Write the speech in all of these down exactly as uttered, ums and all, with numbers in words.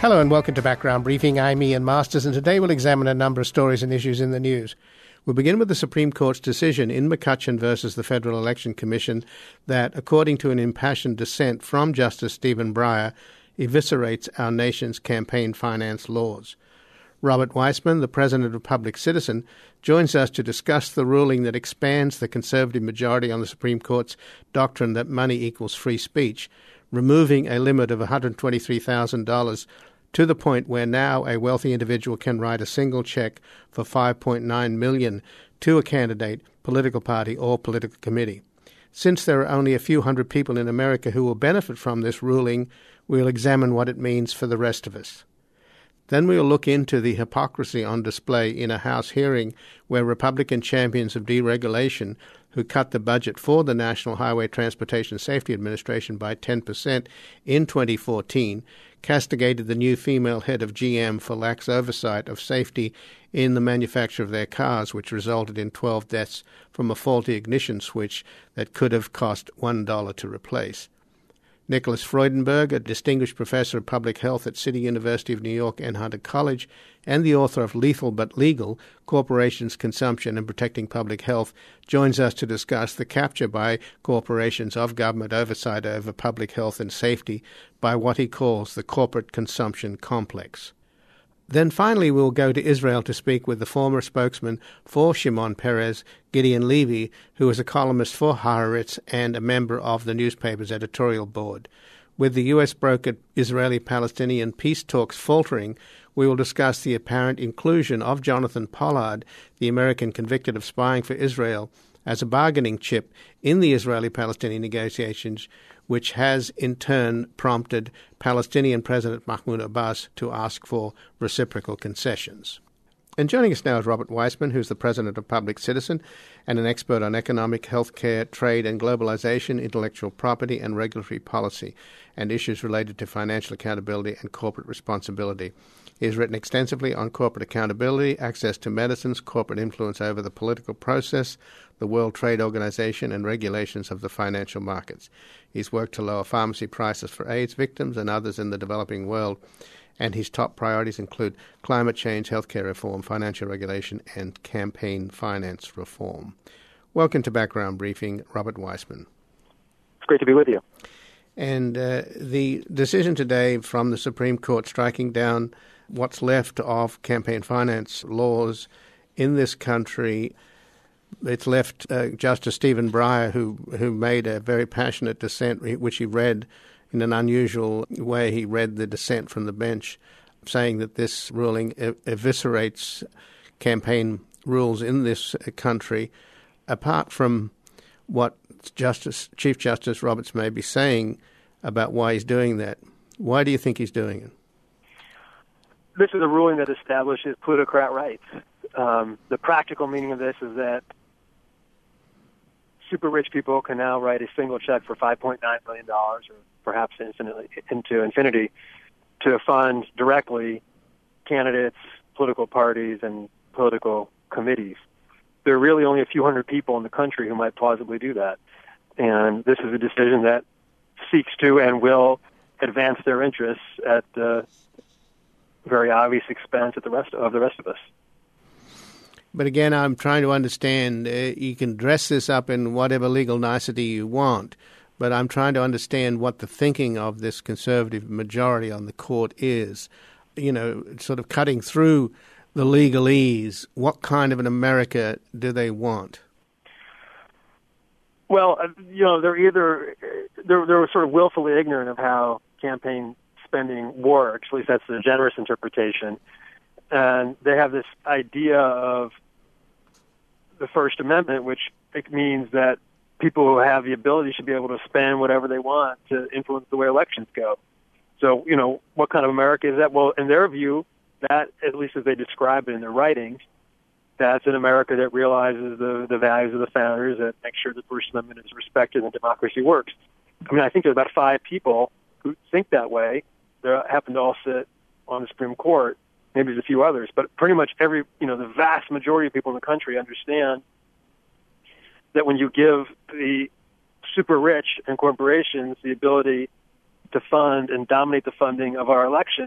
Hello and welcome to Background Briefing. I'm Ian Masters, and today we'll examine a number of stories and issues in the news. We'll begin with the Supreme Court's decision in McCutcheon versus the Federal Election Commission that, according to an impassioned dissent from Justice Stephen Breyer, eviscerates our nation's campaign finance laws. Robert Weissman, the president of Public Citizen, joins us to discuss the ruling that expands the conservative majority on the Supreme Court's doctrine that money equals free speech, removing a limit of one hundred twenty-three thousand dollars to the point where now a wealthy individual can write a single check for five point nine million dollars to a candidate, political party, or political committee. Since there are only a few hundred people in America who will benefit from this ruling, we'll examine what it means for the rest of us. Then we'll look into the hypocrisy on display in a House hearing where Republican champions of deregulation who cut the budget for the National Highway Transportation Safety Administration by ten percent in twenty fourteen castigated the new female head of G M for lax oversight of safety in the manufacture of their cars, which resulted in twelve deaths from a faulty ignition switch that could have cost one dollar to replace. Nicholas Freudenberg, a distinguished professor of public health at City University of New York and Hunter College, and the author of Lethal but Legal, Corporations, Consumption and Protecting Public Health, joins us to discuss the capture by corporations of government oversight over public health and safety by what he calls the corporate consumption complex. Then finally we'll go to Israel to speak with the former spokesman for Shimon Peres, Gideon Levy, who is a columnist for Haaretz and a member of the newspaper's editorial board. With the U S-brokered Israeli-Palestinian peace talks faltering, we will discuss the apparent inclusion of Jonathan Pollard, the American convicted of spying for Israel, as a bargaining chip in the Israeli-Palestinian negotiations, which has in turn prompted Palestinian President Mahmoud Abbas to ask for reciprocal concessions. And joining us now is Robert Weissman, who's the president of Public Citizen and an expert on economic, healthcare, trade and globalization, intellectual property and regulatory policy, and issues related to financial accountability and corporate responsibility. He has written extensively on corporate accountability, access to medicines, corporate influence over the political process, the World Trade Organization, and regulations of the financial markets. He's worked to lower pharmacy prices for AIDS victims and others in the developing world, and his top priorities include climate change, healthcare reform, financial regulation, and campaign finance reform. Welcome to Background Briefing, Robert Weissman. It's great to be with you. And uh, the decision today from the Supreme Court striking down what's left of campaign finance laws in this country, it's left uh, Justice Stephen Breyer, who who made a very passionate dissent, which he read in an unusual way. He read the dissent from the bench, saying that this ruling ev- eviscerates campaign rules in this country. Apart from what Justice Chief Justice Roberts may be saying about why he's doing that, why do you think he's doing it? This is a ruling that establishes plutocrat rights. Um, the practical meaning of this is that super rich people can now write a single check for five point nine million dollars, or perhaps infinitely, into infinity, to fund directly candidates, political parties, and political committees. There are really only a few hundred people in the country who might plausibly do that. And this is a decision that seeks to and will advance their interests at uh, very obvious expense at the rest of the rest of us. But again, I'm trying to understand, uh, you can dress this up in whatever legal nicety you want, but I'm trying to understand what the thinking of this conservative majority on the court is. You know, sort of cutting through the legalese, what kind of an America do they want? Well, you know, they're either, they're, they're sort of willfully ignorant of how campaign spending works, at least that's the generous interpretation. And they have this idea of the First Amendment, which it means that people who have the ability should be able to spend whatever they want to influence the way elections go. So, you know, what kind of America is that? Well, in their view, that, at least as they describe it in their writings, that's an America that realizes the, the values of the founders, that makes sure the First Amendment is respected and democracy works. I mean, I think there's about five people who think that way. They happen to all sit on the Supreme Court. Maybe there's a few others, but pretty much every, you know, the vast majority of people in the country understand that when you give the super rich and corporations the ability to fund and dominate the funding of our elections,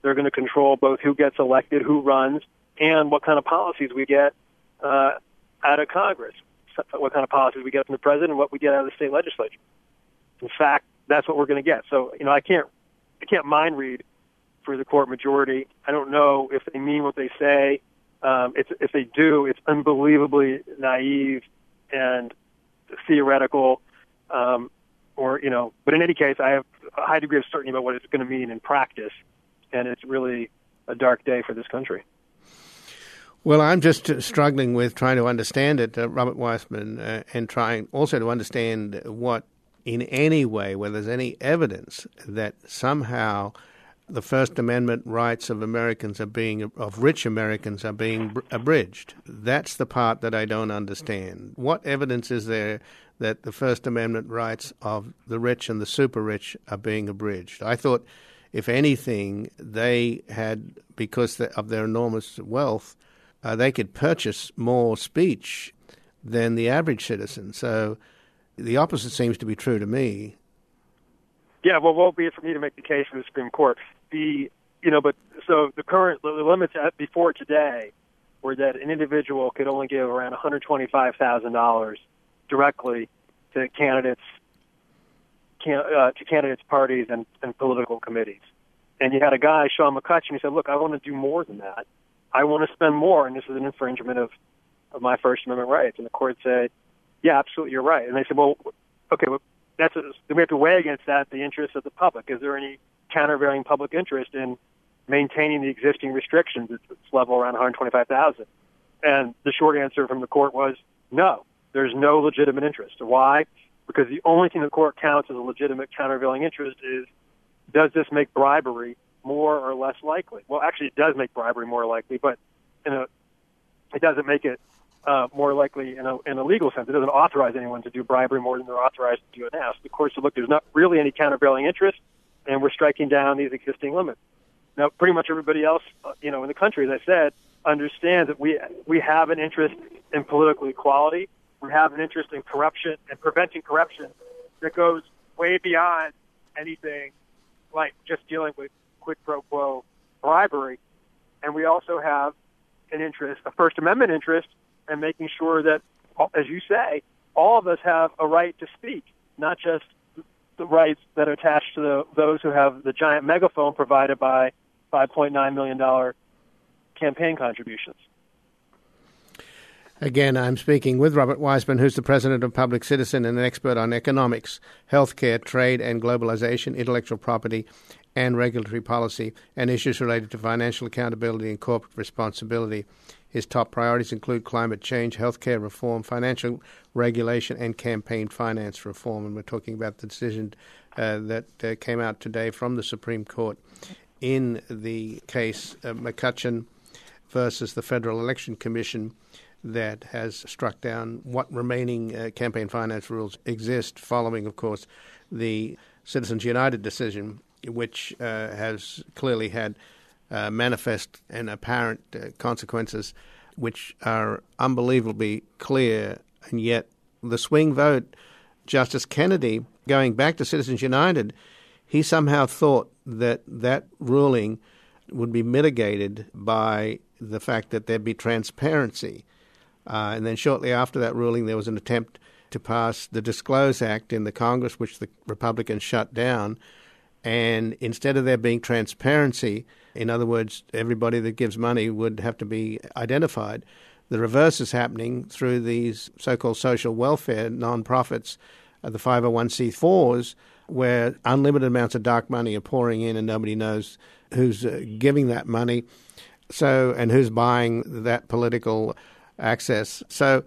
they're going to control both who gets elected, who runs, and what kind of policies we get uh, out of Congress, what kind of policies we get from the president, and what we get out of the state legislature. In fact, that's what we're going to get. So, you know, I can't, I can't mind read for the court majority. I don't know if they mean what they say. Um, it's, if they do, it's unbelievably naive and theoretical. Um, or, you know, but in any case, I have a high degree of certainty about what it's going to mean in practice, and it's really a dark day for this country. Well, I'm just struggling with trying to understand it, uh, Robert Weissman, uh, and trying also to understand what, in any way, whether there's any evidence that somehow the First Amendment rights of Americans are being, of rich Americans are being abridged. That's the part that I don't understand. What evidence is there that the First Amendment rights of the rich and the super rich are being abridged? I thought, if anything, they had, because of their enormous wealth, uh, they could purchase more speech than the average citizen. So the opposite seems to be true to me. Yeah, well, won't be it for me to make the case for the Supreme Court. The, you know, but so the current the limits at, before today were that an individual could only give around one hundred twenty-five thousand dollars directly to candidates, can, uh, to candidates' parties and, and political committees. And you had a guy, Sean McCutcheon, who said, "Look, I want to do more than that. I want to spend more, and this is an infringement of, of my First Amendment rights." And the court said, "Yeah, absolutely, you're right." And they said, "Well, okay, well, that's a, we have to weigh against that the interests of the public. Is there any countervailing public interest in maintaining the existing restrictions at this level around one hundred twenty-five thousand?" And the short answer from the court was no. There's no legitimate interest. Why? Because the only thing the court counts as a legitimate countervailing interest is, does this make bribery more or less likely? Well, actually, it does make bribery more likely, but in a, it doesn't make it uh, more likely in a, in a legal sense. It doesn't authorize anyone to do bribery more than they're authorized to do now. So the court said, look, there's not really any countervailing interest, and we're striking down these existing limits. Now, pretty much everybody else, uh, you know, in the country, as I said, understands that we we have an interest in political equality. We have an interest in corruption and preventing corruption that goes way beyond anything like just dealing with quid pro quo bribery. And we also have an interest, a First Amendment interest, in making sure that, as you say, all of us have a right to speak, not just the rights that are attached to the, those who have the giant megaphone provided by five point nine million dollars campaign contributions. Again, I'm speaking with Robert Weissman, who's the president of Public Citizen and an expert on economics, healthcare, trade and globalization, intellectual property and regulatory policy, and issues related to financial accountability and corporate responsibility. His top priorities include climate change, healthcare reform, financial regulation, and campaign finance reform. And we're talking about the decision uh, that uh, came out today from the Supreme Court in the case of McCutcheon versus the Federal Election Commission that has struck down what remaining uh, campaign finance rules exist following, of course, the Citizens United decision, which uh, has clearly had uh, manifest and apparent uh, consequences which are unbelievably clear. And yet the swing vote, Justice Kennedy, going back to Citizens United, he somehow thought that that ruling would be mitigated by the fact that there'd be transparency. Uh, and then shortly after that ruling, there was an attempt to pass the Disclose Act in the Congress, which the Republicans shut down. And instead of there being transparency, in other words, everybody that gives money would have to be identified, the reverse is happening through these so-called social welfare nonprofits, uh, the five oh one c fours, where unlimited amounts of dark money are pouring in and nobody knows who's uh, giving that money, so and who's buying that political access. So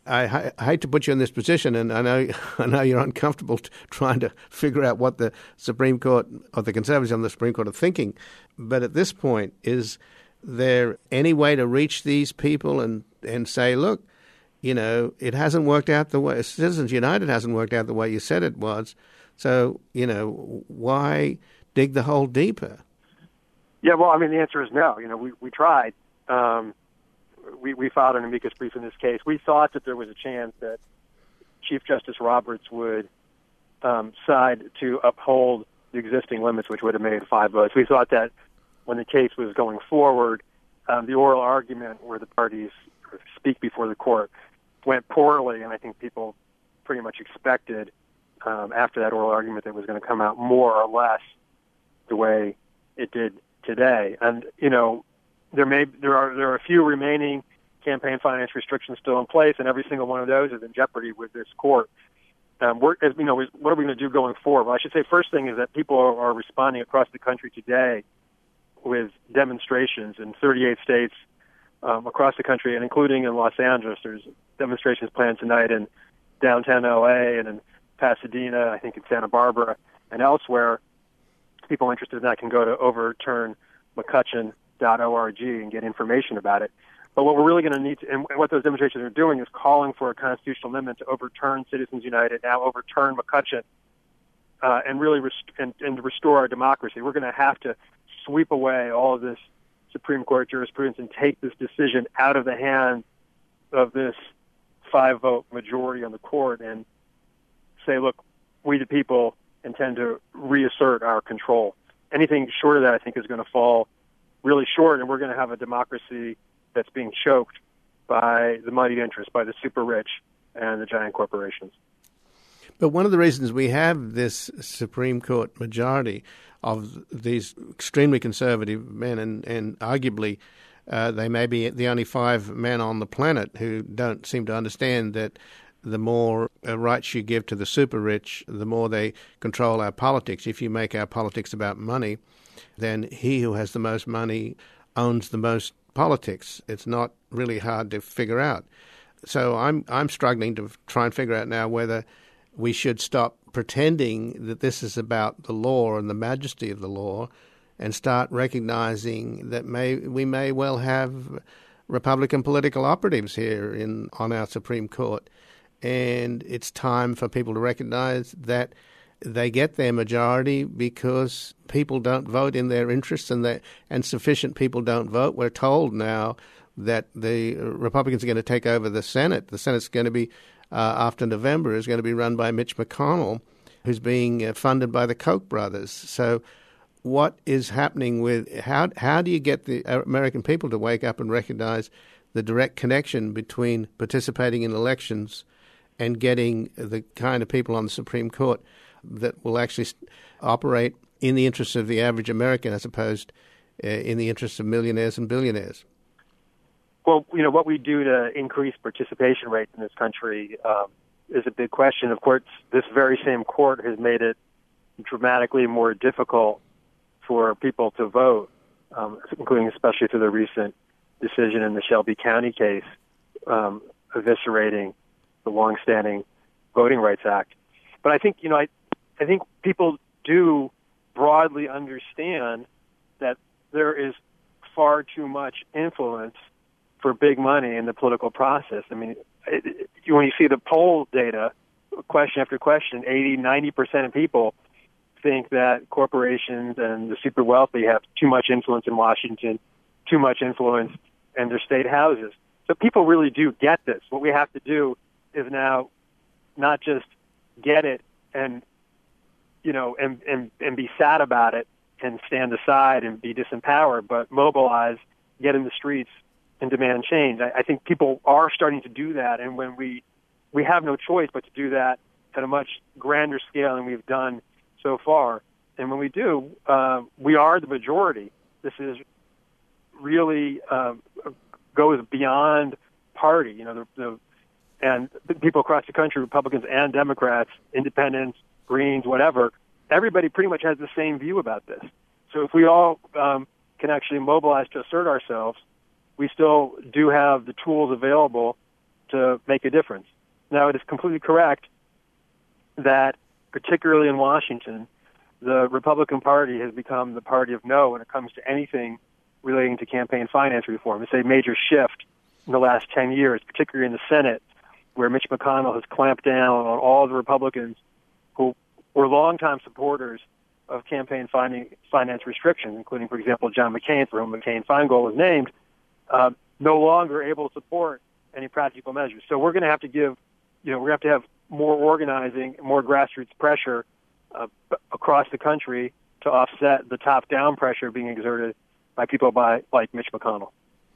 I, I hate to put you in this position, and I know I know you're uncomfortable t- trying to figure out what the Supreme Court or the conservatives on the Supreme Court are thinking. But at this point, is there any way to reach these people and, and say, look, you know, it hasn't worked out the way Citizens United hasn't worked out the way you said it was. So, you know, why dig the hole deeper? Yeah, well, I mean, the answer is no. You know, we, we tried. Um, we, we filed an amicus brief in this case. We thought that there was a chance that Chief Justice Roberts would um, side to uphold the existing limits, which would have made five votes. We thought that when the case was going forward, um, the oral argument where the parties speak before the court went poorly, and I think people pretty much expected um, after that oral argument that it was going to come out more or less the way it did today. And you know, there may there are there are a few remaining campaign finance restrictions still in place, and every single one of those is in jeopardy with this court. Um, we're, as you know, what are we going to do going forward? Well, I should say first thing is that people are, are responding across the country today with demonstrations in thirty-eight states um, across the country, and including in Los Angeles. There's demonstrations planned tonight in downtown L A and in Pasadena, I think in Santa Barbara, and elsewhere. People interested in that can go to overturn mccutcheon dot org and get information about it. But what we're really going to need, to, and what those demonstrations are doing, is calling for a constitutional amendment to overturn Citizens United, now overturn McCutcheon, uh, and really rest- and, and restore our democracy. We're going to have to sweep away all of this Supreme Court jurisprudence and take this decision out of the hands of this five-vote majority on the court and say, look, we the people intend to reassert our control. Anything short of that, I think, is going to fall really short, and we're going to have a democracy that's being choked by the moneyed interests, by the super rich and the giant corporations. But one of the reasons we have this Supreme Court majority of these extremely conservative men, and, and arguably uh, they may be the only five men on the planet who don't seem to understand that the more uh, rights you give to the super rich, the more they control our politics. If you make our politics about money, then he who has the most money owns the most politics. It's not really hard to figure out. So I'm I'm struggling to try and figure out now whether we should stop pretending that this is about the law and the majesty of the law and start recognizing that may we may well have Republican political operatives here in on our Supreme Court. And it's time for people to recognize that they get their majority because people don't vote in their interests, and they, and sufficient people don't vote. We're told now that the Republicans are going to take over the Senate. The Senate's going to be, uh, after November, is going to be run by Mitch McConnell, who's being uh, funded by the Koch brothers. So what is happening with, how, how do you get the American people to wake up and recognize the direct connection between participating in elections and getting the kind of people on the Supreme Court that will actually operate in the interests of the average American as opposed uh, in the interests of millionaires and billionaires? Well, you know, what we do to increase participation rates in this country um, is a big question. Of course, this very same court has made it dramatically more difficult for people to vote, um, including especially through the recent decision in the Shelby County case, um, eviscerating the longstanding Voting Rights Act. But I think, you know, I, I think people do broadly understand that there is far too much influence for big money in the political process. I mean, it, it, when you see the poll data, question after question, eighty, ninety percent of people think that corporations and the super wealthy have too much influence in Washington, too much influence in their state houses. So people really do get this. What we have to do is now not just get it and, you know, and, and, and be sad about it and stand aside and be disempowered, but mobilize, get in the streets, and demand change. I, I think people are starting to do that, and when we we have no choice but to do that at a much grander scale than we've done so far. And when we do, uh, we are the majority. This is really uh, goes beyond party. You know, the, the and people across the country, Republicans and Democrats, independents, Greens, whatever, everybody pretty much has the same view about this. So if we all um, can actually mobilize to assert ourselves, we still do have the tools available to make a difference. Now, it is completely correct that, particularly in Washington, the Republican Party has become the party of no when it comes to anything relating to campaign finance reform. It's a major shift in the last ten years, particularly in the Senate, where Mitch McConnell has clamped down on all the Republicans who were longtime supporters of campaign finance restrictions, including, for example, John McCain, for whom McCain-Feingold was named, uh, no longer able to support any practical measures. So we're going to have to give, you know, we're going to have to have more organizing, more grassroots pressure uh, across the country to offset the top-down pressure being exerted by people by, like Mitch McConnell.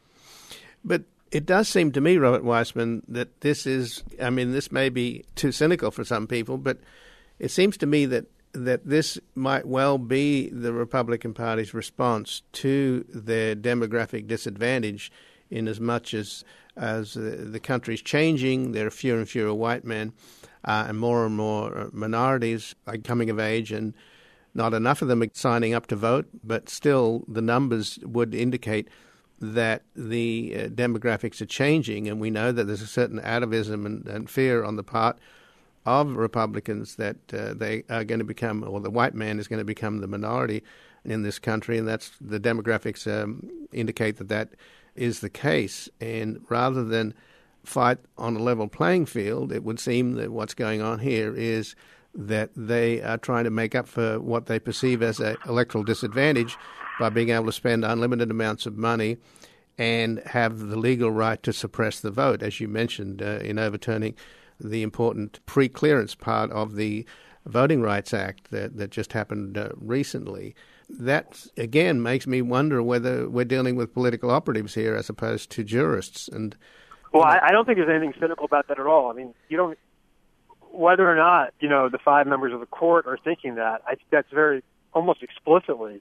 But it does seem to me, Robert Weissman, that this is, I mean, this may be too cynical for some people, but it seems to me that, that this might well be the Republican Party's response to their demographic disadvantage, in as much as, as uh, the country's changing, there are fewer and fewer white men, uh, and more and more minorities are coming of age, and not enough of them are signing up to vote, but still the numbers would indicate that the uh, demographics are changing, and we know that there's a certain atavism and, and fear on the part of Republicans that uh, they are going to become, or the white man is going to become the minority in this country, and that's the demographics um, indicate that that is the case. And rather than fight on a level playing field, it would seem that what's going on here is that they are trying to make up for what they perceive as an electoral disadvantage by being able to spend unlimited amounts of money and have the legal right to suppress the vote, as you mentioned, uh, in overturning the important pre-clearance part of the Voting Rights Act that, that just happened uh, recently. That, again, makes me wonder whether we're dealing with political operatives here as opposed to jurists. And Well, I, I don't think there's anything cynical about that at all. I mean, you don't, whether or not, you know, the five members of the court are thinking that, I think that's very, almost explicitly,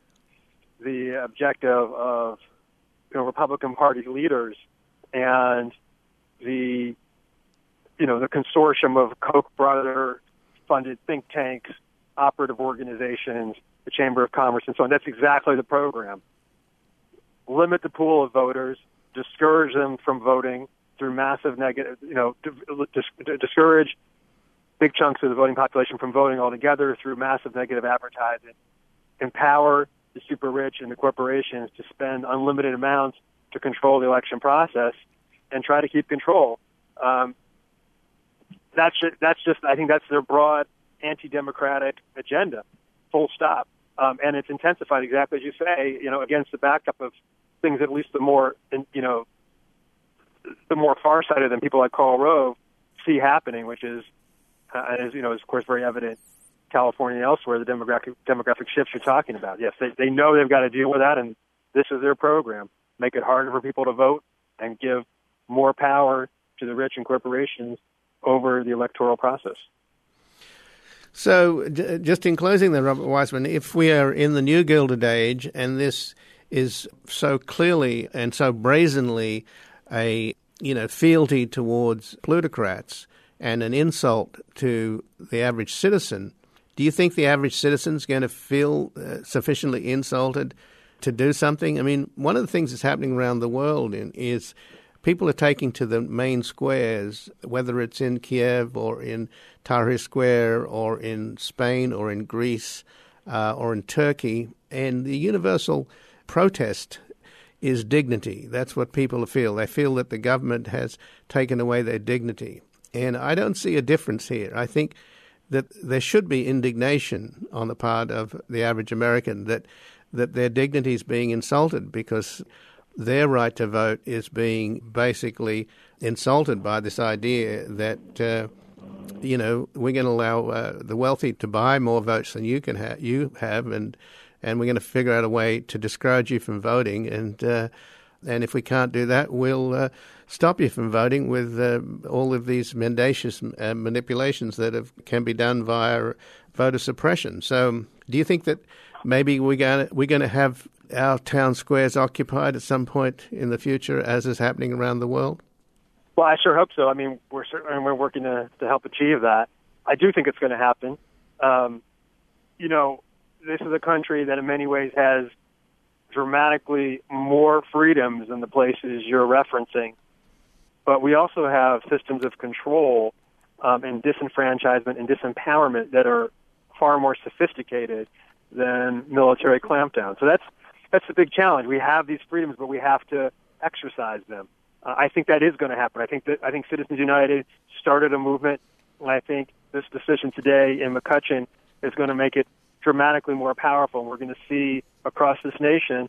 the objective of, you know, Republican Party leaders and the, you know, the consortium of Koch brother-funded think tanks, operative organizations, the Chamber of Commerce, and so on. That's exactly the program. Limit the pool of voters, discourage them from voting through massive negative, you know, dis- discourage big chunks of the voting population from voting altogether through massive negative advertising, empower the super rich and the corporations to spend unlimited amounts to control the election process and try to keep control. Um, that's just, that's just, I think that's their broad anti-democratic agenda, full stop. Um, and it's intensified, exactly as you say, you know, against the backdrop of things at least the more, you know, the more farsighted than people like Karl Rove see happening, which is, uh, is, you know, is of course very evident in California and elsewhere, the demographic demographic shifts you're talking about. Yes, they, they know they've got to deal with that, and this is their program. Make it harder for people to vote and give more power to the rich and corporations over the electoral process. So j- just in closing then, Robert Weissman, if we are in the new Gilded Age and this is so clearly and so brazenly a, you know, fealty towards plutocrats and an insult to the average citizen, do you think the average citizen is going to feel uh, sufficiently insulted to do something? I mean, one of the things that's happening around the world in, is people are taking to the main squares, whether it's in Kiev or in Tahrir Square or in Spain or in Greece uh, or in Turkey, and the universal protest is dignity. That's what people feel. They feel that the government has taken away their dignity. And I don't see a difference here. I think that there should be indignation on the part of the average American that that their dignity is being insulted because their right to vote is being basically insulted by this idea that, uh, you know, we're going to allow uh, the wealthy to buy more votes than you can ha- you have, and and we're going to figure out a way to discourage you from voting, and uh, and if we can't do that, we'll uh, stop you from voting with uh, all of these mendacious uh, manipulations that have, can be done via voter suppression. So, do you think that maybe we're going to, we're going to have our town squares occupied at some point in the future, as is happening around the world? Well, I sure hope so. I mean, we're certainly we're working to, to help achieve that. I do think it's going to happen. Um, you know, this is a country that in many ways has dramatically more freedoms than the places you're referencing. But we also have systems of control um, and disenfranchisement and disempowerment that are far more sophisticated than military clampdown. So that's that's the big challenge. We have these freedoms, but we have to exercise them. Uh, I think that is going to happen. I think that I think Citizens United started a movement, and I think this decision today in McCutcheon is going to make it dramatically more powerful. And we're going to see across this nation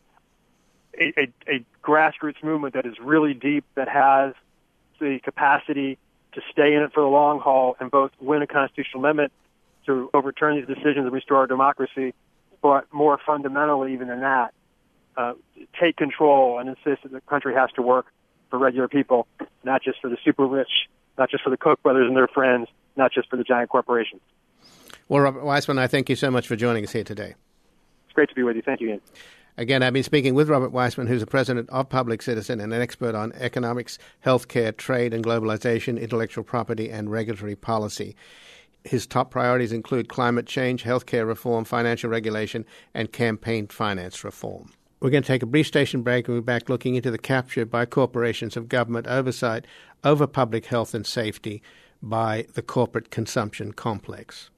a, a, a grassroots movement that is really deep, that has the capacity to stay in it for the long haul and both win a constitutional amendment to overturn these decisions and restore our democracy, but more fundamentally even than that, uh, take control and insist that the country has to work for regular people, not just for the super rich, not just for the Koch brothers and their friends, not just for the giant corporations. Well, Robert Weissman, I thank you so much for joining us here today. It's great to be with you. Thank you, Ian. Again, I've been speaking with Robert Weissman, who's the president of Public Citizen and an expert on economics, healthcare, trade and globalization, intellectual property and regulatory policy. His top priorities include climate change, healthcare reform, financial regulation, and campaign finance reform. We're going to take a brief station break and we'll be back looking into the capture by corporations of government oversight over public health and safety by the corporate consumption complex.